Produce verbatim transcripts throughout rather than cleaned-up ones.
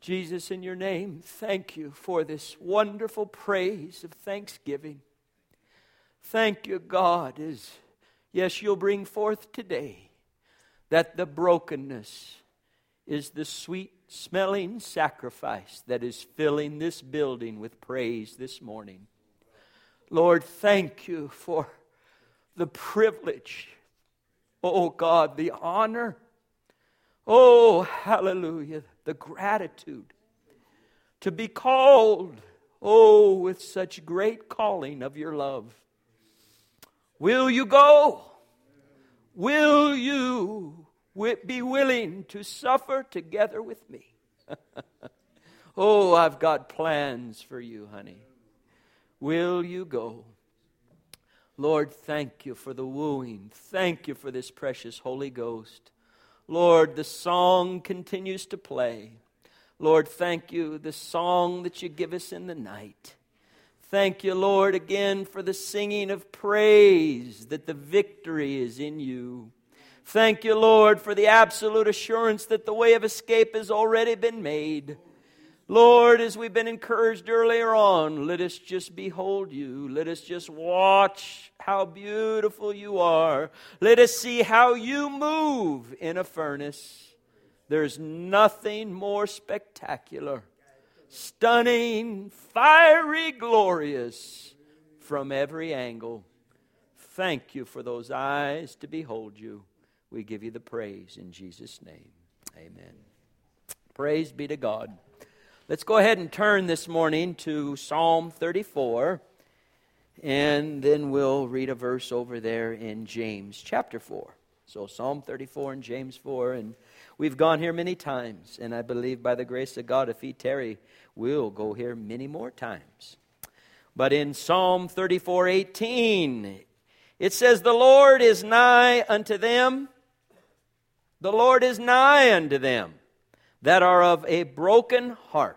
Jesus, in your name, thank you for this wonderful praise of thanksgiving. Thank you, God, as, yes, you'll bring forth today that the brokenness is the sweet-smelling sacrifice that is filling this building with praise this morning. Lord, thank you for the privilege, oh God, the honor, oh, hallelujah, the gratitude to be called, oh, with such great calling of your love. Will you go? Will you be willing to suffer together with me? Oh, I've got plans for you, honey. Will you go? Lord, thank you for the wooing. Thank you for this precious Holy Ghost. Lord, the song continues to play. Lord, thank you, the song that you give us in the night. Thank you, Lord, again for the singing of praise, that the victory is in you. Thank you, Lord, for the absolute assurance that the way of escape has already been made. Lord, as we've been encouraged earlier on, let us just behold you. Let us just watch how beautiful you are. Let us see how you move in a furnace. There's nothing more spectacular, stunning, fiery, glorious from every angle. Thank you for those eyes to behold you. We give you the praise in Jesus' name. Amen. Praise be to God. Let's go ahead and turn this morning to Psalm thirty-four, and then we'll read a verse over there in James chapter four. So Psalm thirty-four and James four, and we've gone here many times, and I believe by the grace of God, if He tarry, we'll go here many more times. But in Psalm thirty-four eighteen, it says, "The Lord is nigh unto them, the Lord is nigh unto them that are of a broken heart,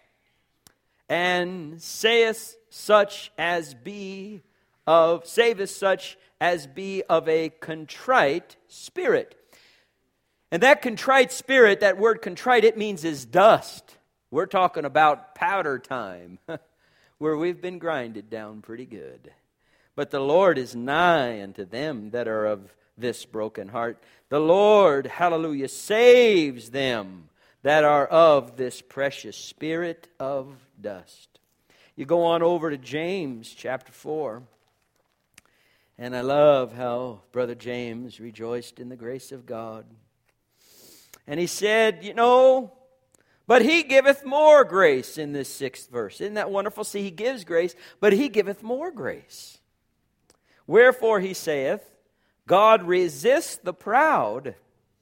and saith such as be of saveth such as be of a contrite spirit." And that contrite spirit, that word contrite, it means is dust. We're talking about powder time, where we've been grinded down pretty good. But the Lord is nigh unto them that are of this broken heart. The Lord, hallelujah, saves them that are of this precious spirit of dust. You go on over to James chapter four. And I love how Brother James rejoiced in the grace of God. And he said, you know, but He giveth more grace in this sixth verse. Isn't that wonderful? See, He gives grace, but He giveth more grace. Wherefore He saith, God resists the proud,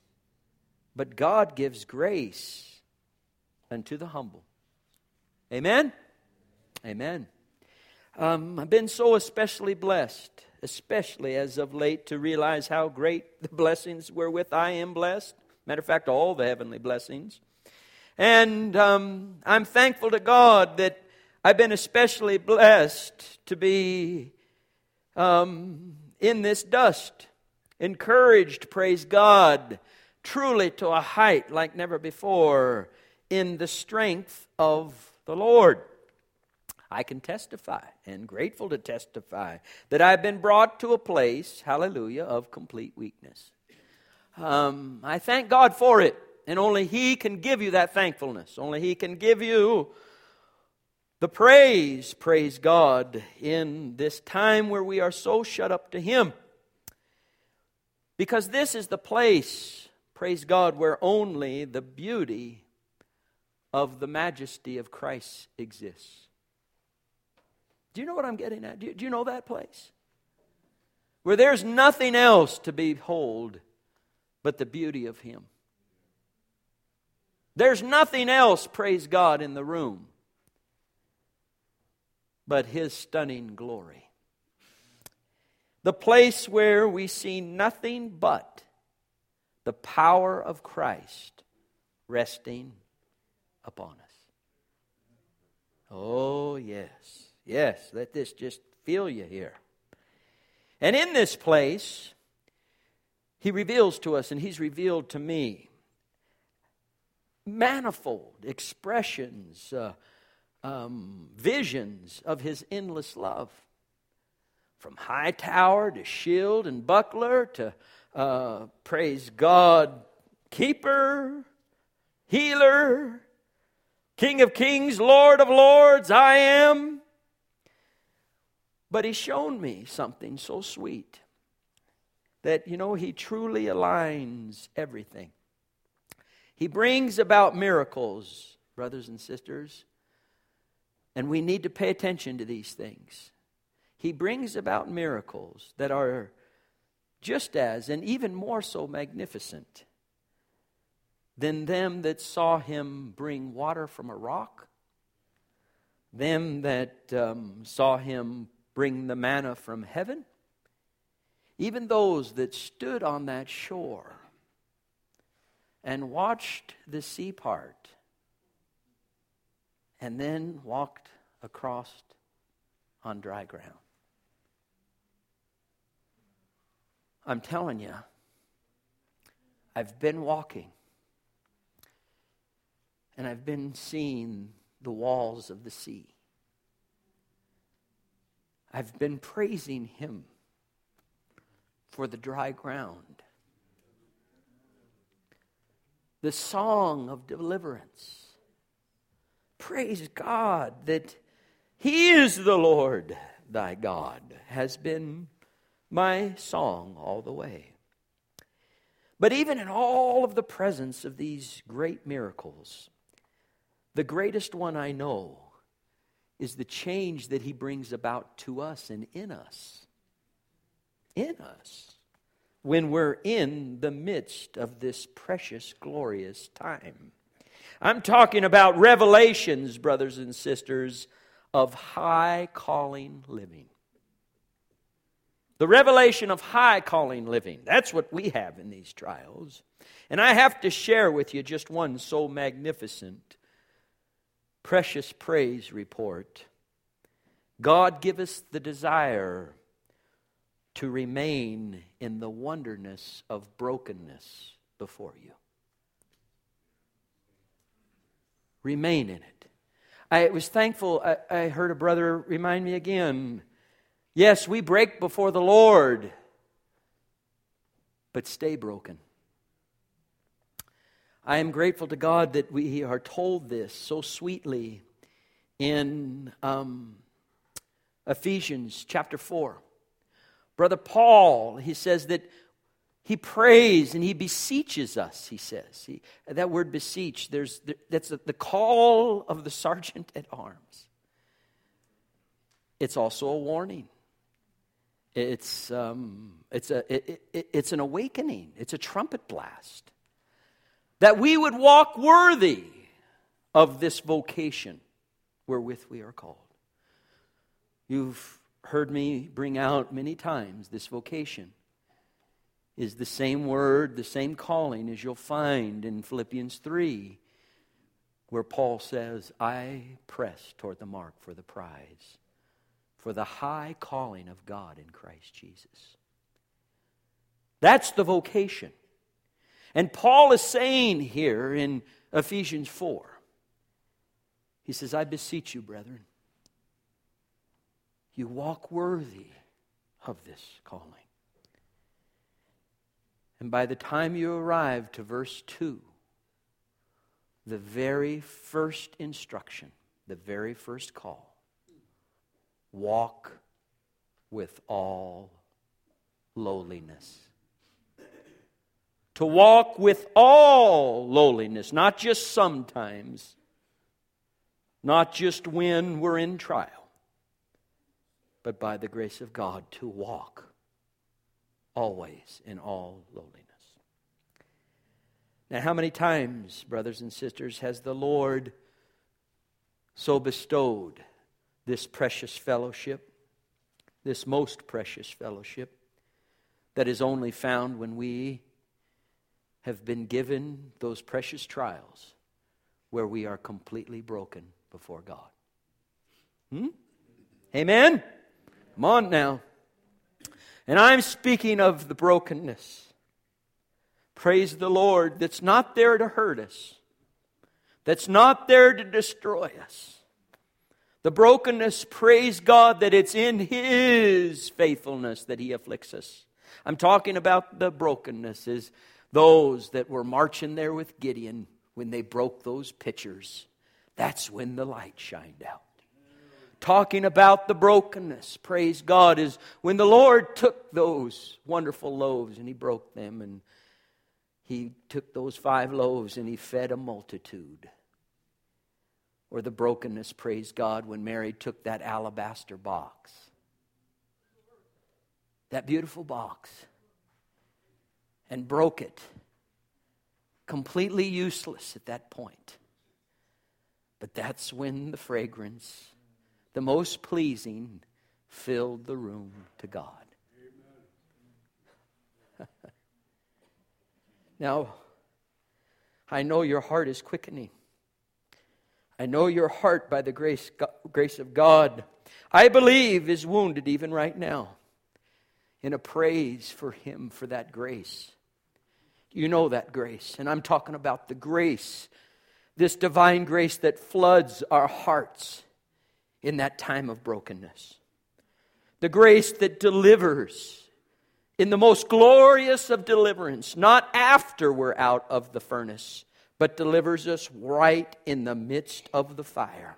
but God gives grace unto the humble. Amen? Amen. Um, I've been so especially blessed, especially as of late, to realize how great the blessings wherewith I am blessed. Matter of fact, all the heavenly blessings. And um, I'm thankful to God that I've been especially blessed to be um, in this dust, encouraged, praise God, truly to a height like never before in the strength of the Lord. I can testify, and grateful to testify, that I've been brought to a place, hallelujah, of complete weakness. Um, I thank God for it, and only He can give you that thankfulness. Only He can give you the praise, praise God, in this time where we are so shut up to Him. Because this is the place, praise God, where only the beauty of the majesty of Christ exists. Do you know what I'm getting at? Do you, do you know that place? Where there's nothing else to behold but the beauty of Him. There's nothing else, praise God, in the room but His stunning glory. The place where we see nothing but the power of Christ resting upon us. Oh, yes. Yes, let this just fill you here. And in this place, He reveals to us, and He's revealed to me, manifold expressions, uh, um, visions of His endless love. From high tower to shield and buckler to, uh, praise God, keeper, healer, King of kings, Lord of lords, I am. But He's shown me something so sweet that, you know, He truly aligns everything. He brings about miracles, brothers and sisters, and we need to pay attention to these things. He brings about miracles that are just as, and even more so, magnificent than them that saw Him bring water from a rock, them that um, saw Him bring the manna from heaven, even those that stood on that shore and watched the sea part and then walked across on dry ground. I'm telling you, I've been walking and I've been seeing the walls of the sea. I've been praising Him for the dry ground. The song of deliverance. Praise God that He is the Lord thy God has been my song all the way. But even in all of the presence of these great miracles, the greatest one I know is the change that He brings about to us and in us. In us. When we're in the midst of this precious, glorious time. I'm talking about revelations, brothers and sisters, of high calling living. The revelation of high calling living. That's what we have in these trials. And I have to share with you just one so magnificent, precious praise report. God give us the desire to remain in the wonderness of brokenness before you. Remain in it. I was thankful, I, I heard a brother remind me again, yes, we break before the Lord, but stay broken. I am grateful to God that we are told this so sweetly in um, Ephesians chapter four. Brother Paul, he says that he prays and he beseeches us, he says. He, that word beseech, there's that's the, the call of the sergeant at arms. It's also a warning. It's um, it's a it, it, it's an awakening. It's a trumpet blast. That we would walk worthy of this vocation wherewith we are called. You've heard me bring out many times this vocation is the same word, the same calling as you'll find in Philippians three, where Paul says, I press toward the mark for the prize, for the high calling of God in Christ Jesus. That's the vocation. And Paul is saying here in Ephesians four, he says, I beseech you, brethren, you walk worthy of this calling. And by the time you arrive to verse two, the very first instruction, the very first call, walk with all lowliness. To walk with all lowliness, not just sometimes, not just when we're in trial, but by the grace of God to walk always in all lowliness. Now, how many times, brothers and sisters, has the Lord so bestowed this precious fellowship, this most precious fellowship, that is only found when we have been given those precious trials where we are completely broken before God? Hmm? Amen? Come on now. And I'm speaking of the brokenness. Praise the Lord, that's not there to hurt us, that's not there to destroy us. The brokenness, praise God, that it's in His faithfulness that He afflicts us. I'm talking about the brokenness is those that were marching there with Gideon when they broke those pitchers. That's when the light shined out. Talking about the brokenness, praise God, is when the Lord took those wonderful loaves and He broke them, and He took those five loaves and He fed a multitude. Or the brokenness, praise God, when Mary took that alabaster box. That beautiful box. And broke it. Completely useless at that point. But that's when the fragrance, the most pleasing, filled the room to God. Now, I know your heart is quickening. I know your heart, by the grace, grace of God, I believe is wounded even right now in a praise for Him for that grace. You know that grace, and I'm talking about the grace, this divine grace that floods our hearts in that time of brokenness. The grace that delivers in the most glorious of deliverance, not after we're out of the furnace, but delivers us right in the midst of the fire.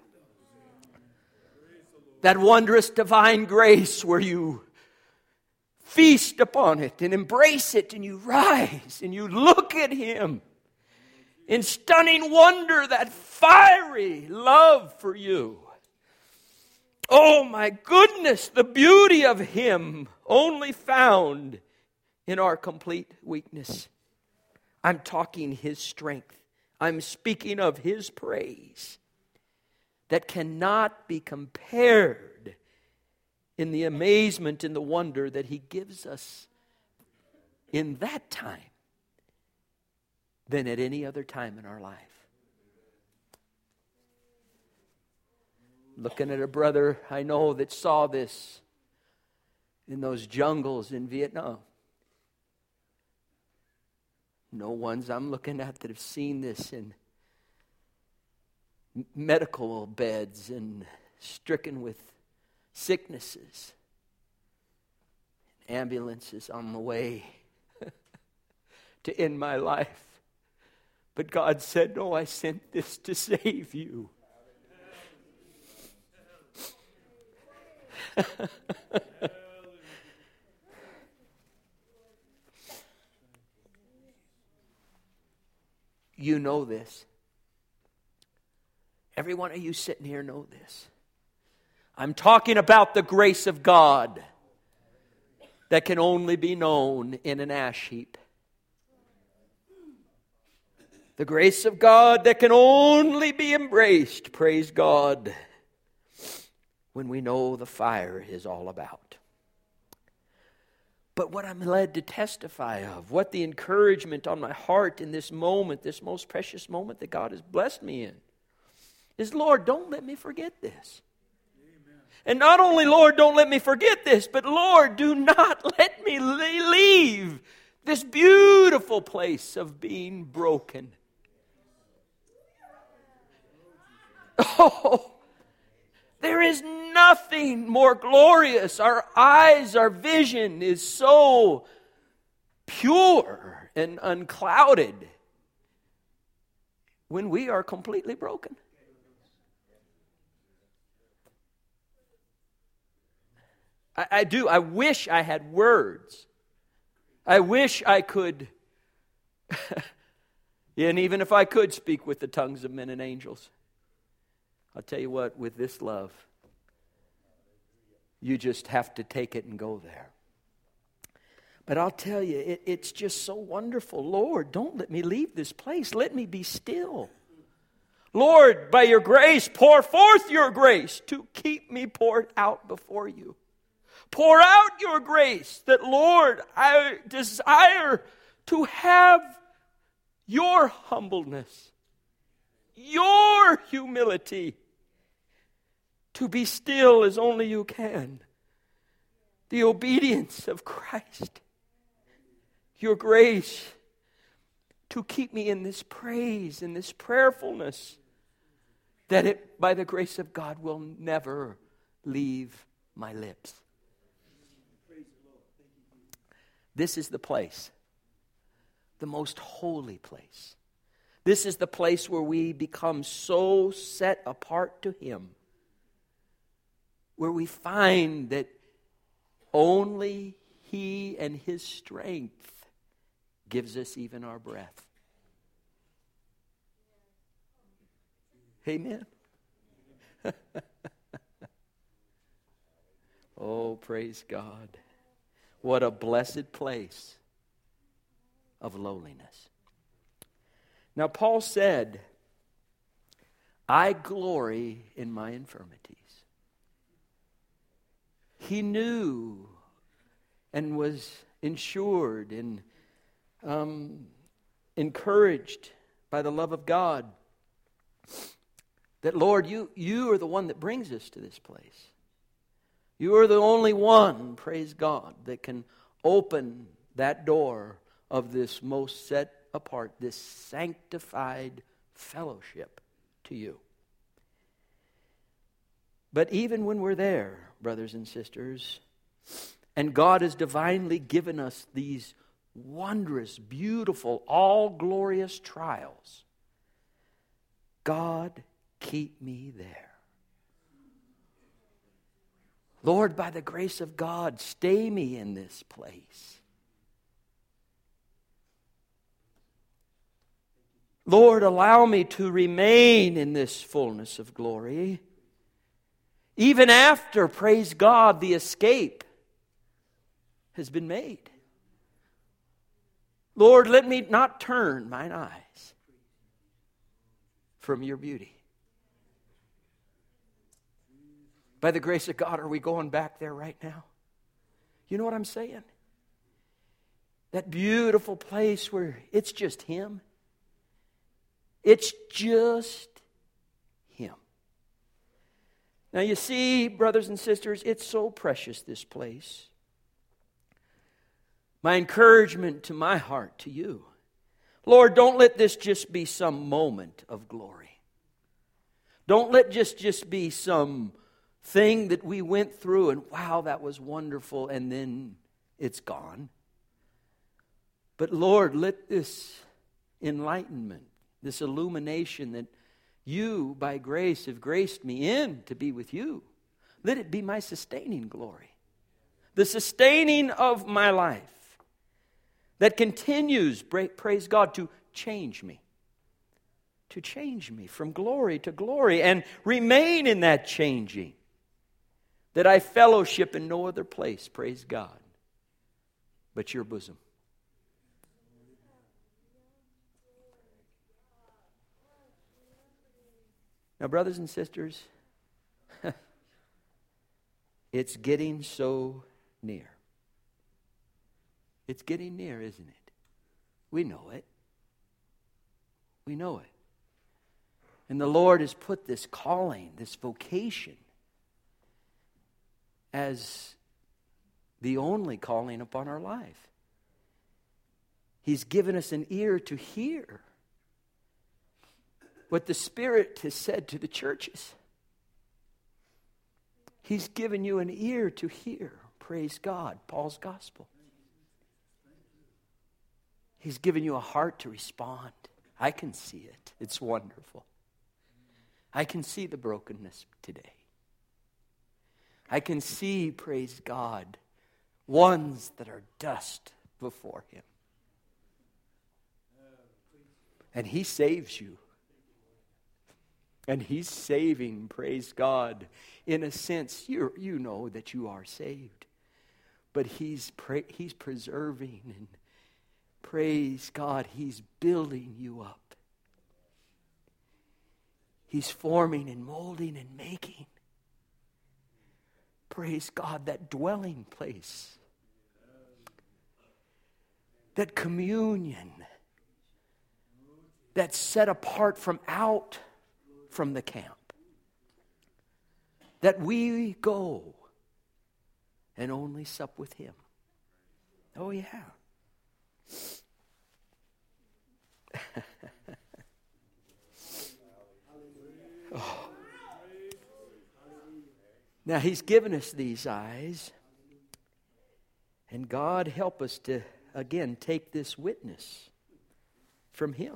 That wondrous divine grace where you feast upon it and embrace it, and you rise and you look at Him in stunning wonder, that fiery love for you. Oh my goodness, the beauty of Him only found in our complete weakness. I'm talking His strength. I'm speaking of His praise that cannot be compared in the amazement and the wonder that He gives us in that time than at any other time in our life. Looking at a brother I know that saw this in those jungles in Vietnam. No ones I'm looking at that have seen this in medical beds and stricken with sicknesses. Ambulances on the way to end my life. But God said, no, I sent this to save you. You know this. Every one of you sitting here know this. I'm talking about the grace of God that can only be known in an ash heap. The grace of God that can only be embraced, praise God, when we know the fire is all about. But what I'm led to testify of, what the encouragement on my heart in this moment, this most precious moment that God has blessed me in, is, Lord, don't let me forget this. Amen. And not only, Lord, don't let me forget this, but Lord, do not let me leave this beautiful place of being broken. Oh, there is nothing more glorious. Our eyes, our vision is so pure and unclouded when we are completely broken. I, I do. I wish I had words. I wish I could, and even if I could speak with the tongues of men and angels, I'll tell you what, with this love, you just have to take it and go there. But I'll tell you, it, it's just so wonderful. Lord, don't let me leave this place. Let me be still. Lord, by your grace, pour forth your grace to keep me poured out before you. Pour out your grace that, Lord, I desire to have your humbleness, your humility, to be still as only you can. The obedience of Christ. Your grace to keep me in this praise, in this prayerfulness, that it, by the grace of God, will never leave my lips. This is the place, the most holy place. This is the place where we become so set apart to Him, where we find that only He and His strength gives us even our breath. Amen. Oh, praise God. What a blessed place of lowliness. Now, Paul said, I glory in my infirmities. He knew and was ensured and um, encouraged by the love of God that, Lord, you, you are the one that brings us to this place. You are the only one, praise God, that can open that door of this most set apart, this sanctified fellowship to you. But even when we're there, brothers and sisters, and God has divinely given us these wondrous, beautiful, all-glorious trials, God, keep me there. Lord, by the grace of God, stay me in this place. Lord, allow me to remain in this fullness of glory, even after, praise God, the escape has been made. Lord, let me not turn mine eyes from your beauty. By the grace of God, are we going back there right now? You know what I'm saying? That beautiful place where it's just Him. It's just Him. Now you see, brothers and sisters, it's so precious, this place. My encouragement to my heart, to you, Lord, don't let this just be some moment of glory. Don't let just just be some thing that we went through and wow, that was wonderful, and then it's gone. But Lord, let this enlightenment, this illumination that you, by grace, have graced me in to be with you, let it be my sustaining glory. The sustaining of my life that continues, praise God, to change me. To change me from glory to glory and remain in that changing. That I fellowship in no other place, praise God, but your bosom. Now, brothers and sisters, it's getting so near. It's getting near, isn't it? We know it. We know it. And the Lord has put this calling, this vocation, as the only calling upon our life. He's given us an ear to hear what the Spirit has said to the churches. He's given you an ear to hear, praise God, Paul's gospel. He's given you a heart to respond. I can see it. It's wonderful. I can see the brokenness today. I can see, praise God, ones that are dust before Him. And He saves you. And He's saving, praise God. In a sense, you you know that you are saved. But He's pra- He's preserving and praise God, He's building you up. He's forming and molding and making. Praise God, that dwelling place. That communion. That's set apart from out from the camp. That we go and only sup with Him. Oh yeah. Oh. Now, He's given us these eyes. And God help us to, again, take this witness from Him.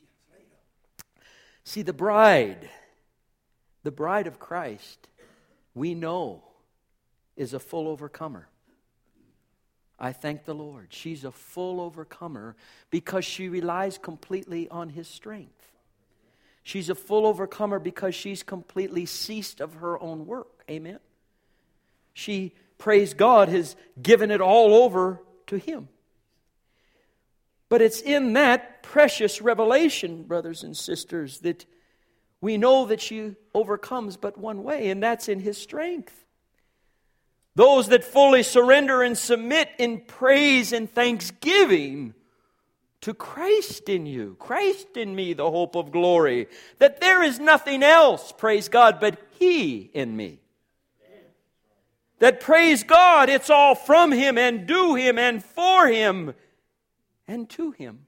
See, the bride, the bride of Christ, we know is a full overcomer. I thank the Lord. She's a full overcomer because she relies completely on His strength. She's a full overcomer because she's completely ceased of her own work. Amen? She, praise God, has given it all over to Him. But it's in that precious revelation, brothers and sisters, that we know that she overcomes but one way, and that's in His strength. Those that fully surrender and submit in praise and thanksgiving to Christ in you, Christ in me, the hope of glory, that there is nothing else, praise God, but He in me. That, praise God, it's all from Him and to Him and for Him and to Him.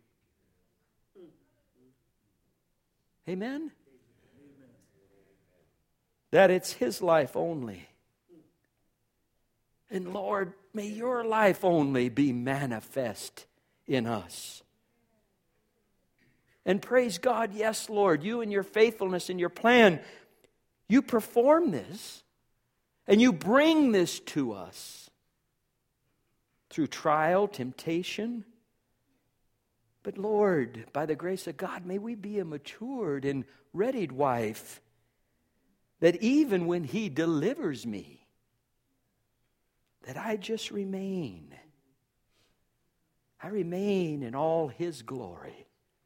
Amen? That it's His life only. And Lord, may Your life only be manifest in us. And praise God, yes, Lord, You and Your faithfulness and Your plan, You perform this. And You bring this to us through trial, temptation. But Lord, by the grace of God, may we be a matured and readied wife, that even when He delivers me, that I just remain. I remain in all His glory.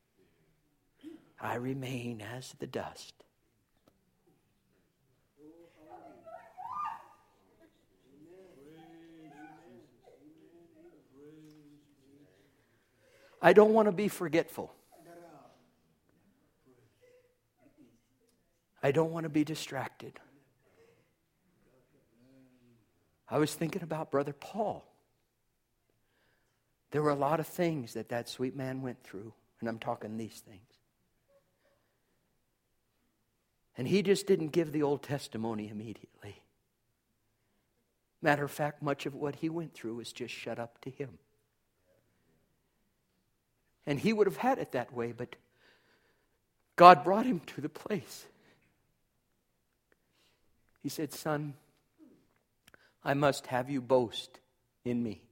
I remain as the dust. I don't want to be forgetful. I don't want to be distracted. I was thinking about Brother Paul. There were a lot of things that that sweet man went through, and I'm talking these things. And he just didn't give the old testimony immediately. Matter of fact, much of what he went through was just shut up to him. And he would have had it that way, but God brought him to the place. He said, "Son, I must have you boast in me.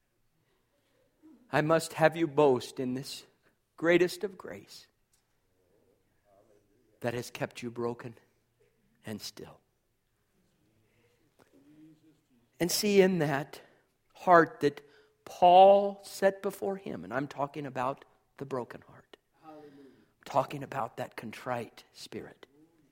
I must have you boast in this greatest of grace that has kept you broken and still." And see, in that heart that Paul set before him, and I'm talking about the broken heart. I'm talking about that contrite spirit.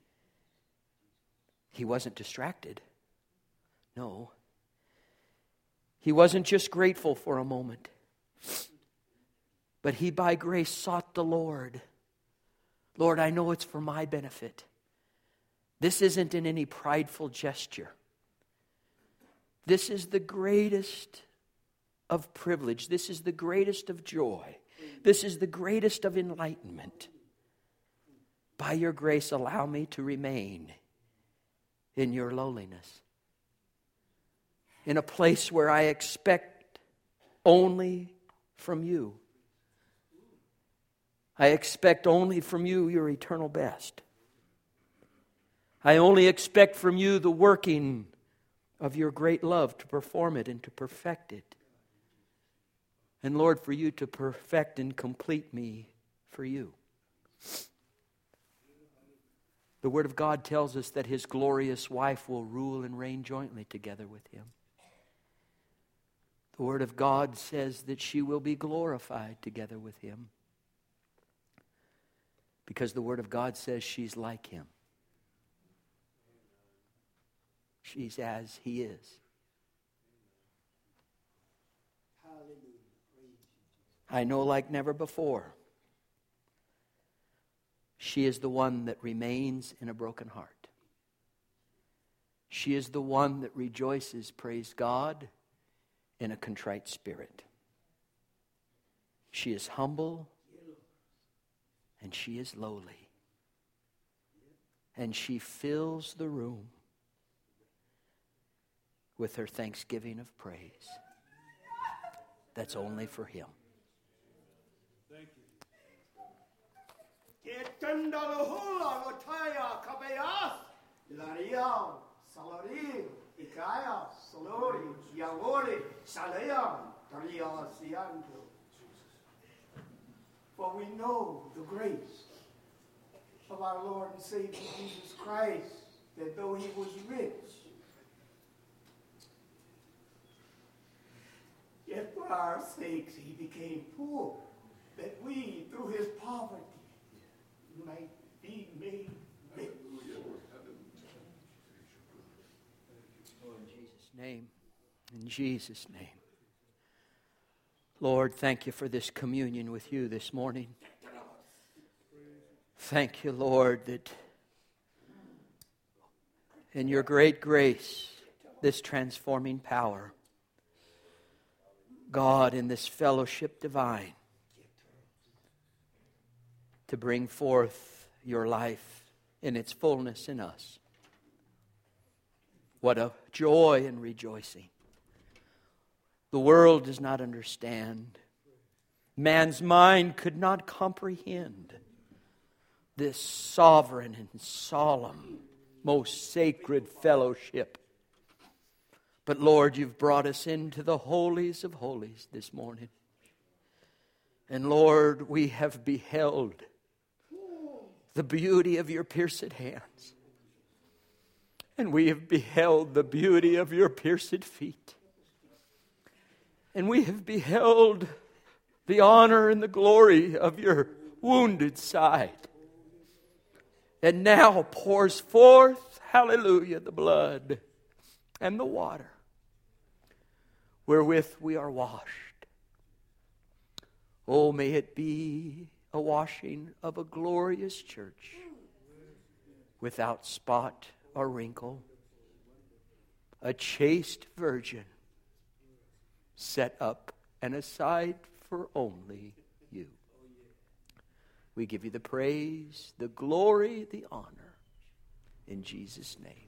He wasn't distracted. No. He wasn't just grateful for a moment. But he by grace sought the Lord. Lord, I know it's for my benefit. This isn't in any prideful gesture. This is the greatest of privilege. This is the greatest of joy. This is the greatest of enlightenment. By your grace, allow me to remain in your lowliness. In a place where I expect only from you. I expect only from you your eternal best. I only expect from you the working of your great love to perform it and to perfect it. And Lord, for you to perfect and complete me for you. The Word of God tells us that His glorious wife will rule and reign jointly together with Him. The Word of God says that she will be glorified together with Him. Because the Word of God says she's like Him. She's as He is. I know like never before, she is the one that remains in a broken heart. She is the one that rejoices, praise God, in a contrite spirit. She is humble And she is lowly. And she fills the room with her thanksgiving of praise. That's only for Him. Thank you. For we know the grace of our Lord and Savior Jesus Christ, that though He was rich, yet for our sakes He became poor, that we, through His poverty, might be made rich. Oh, in Jesus' name. In Jesus' name. Lord, thank you for this communion with you this morning. Thank you, Lord, that in your great grace, this transforming power, God, in this fellowship divine, to bring forth your life in its fullness in us. What a joy and rejoicing. The world does not understand. Man's mind could not comprehend this sovereign and solemn, most sacred fellowship. But Lord, you've brought us into the holies of holies this morning. And Lord, we have beheld the beauty of your pierced hands. And we have beheld the beauty of your pierced feet. And we have beheld the honor and the glory of your wounded side. And now pours forth, hallelujah, the blood and the water wherewith we are washed. Oh, may it be a washing of a glorious church without spot or wrinkle, a chaste virgin set up and aside for only you. We give you the praise, the glory, the honor. In Jesus' name.